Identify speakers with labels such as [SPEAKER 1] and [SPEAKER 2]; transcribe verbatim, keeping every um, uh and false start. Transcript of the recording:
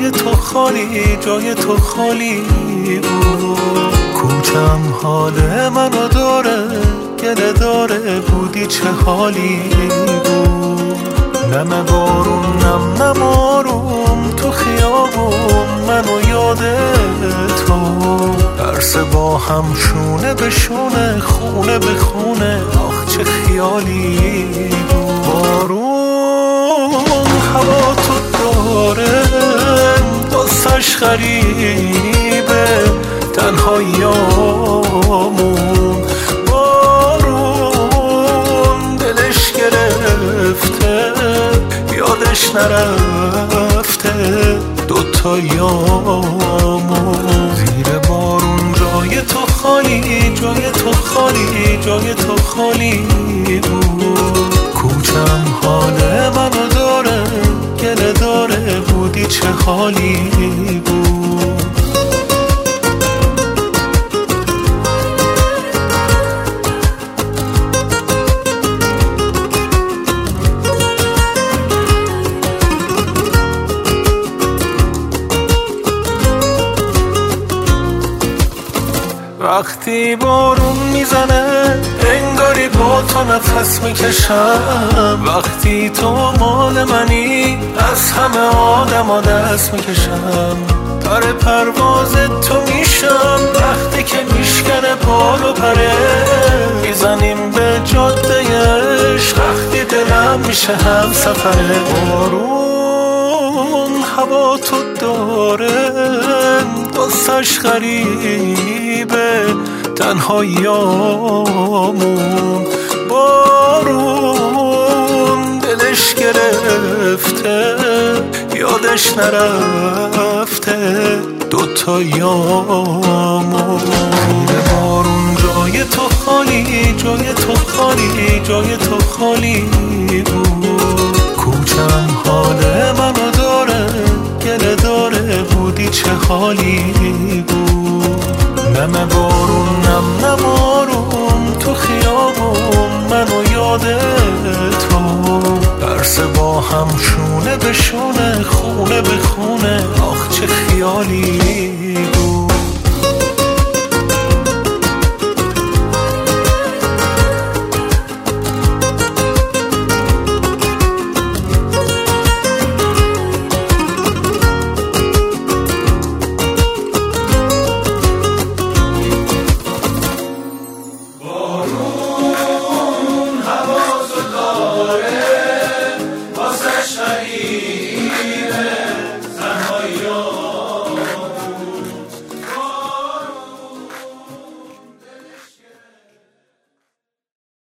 [SPEAKER 1] جای تو خالی، جای تو خالی بود. کوچم حال منو داره، گله داره، بودی چه حالی بود. نم بارون نم نم آروم تو خیابون، منو یاده تو. درس با هم شونه به شونه، خونه به خونه، آخ چه خیالی بود. بارون هوا تو داره، دستش غریبه، تنهاییامون. بارون دلش گرفته، یادش نرفته دوتاییامون. زیر بارون جای تو خالی، جای تو خالی، جای تو خالی بود. کوچم حال منو داره، گله داره، بودی چه حالی بود. وقتی بارون میزنه انگاری با تو نفس میکشم. وقتی تو مال منی از همه آدم دست میکشم. پر پرواز تو میشم وقتی که میشکنه بال و پره. میزنیم به جاده عشق وقتی دلم میشه هم سفره. بارون هوا تو داره، دستش غریبه، تنهاییامون. بارون دلش گرفته، یادش نرفته دوتاییامون. زیر بارون جای تو خالی، جای تو خالی، جای تو خالی بود. کوچم حال منو داره، گله داره، بودی چه حالی بود. نم بارون نم نم آروم تو خیابون، منو یاده تو. درس با هم شونه به شونه، خونه به خونه، آخ چه خیالی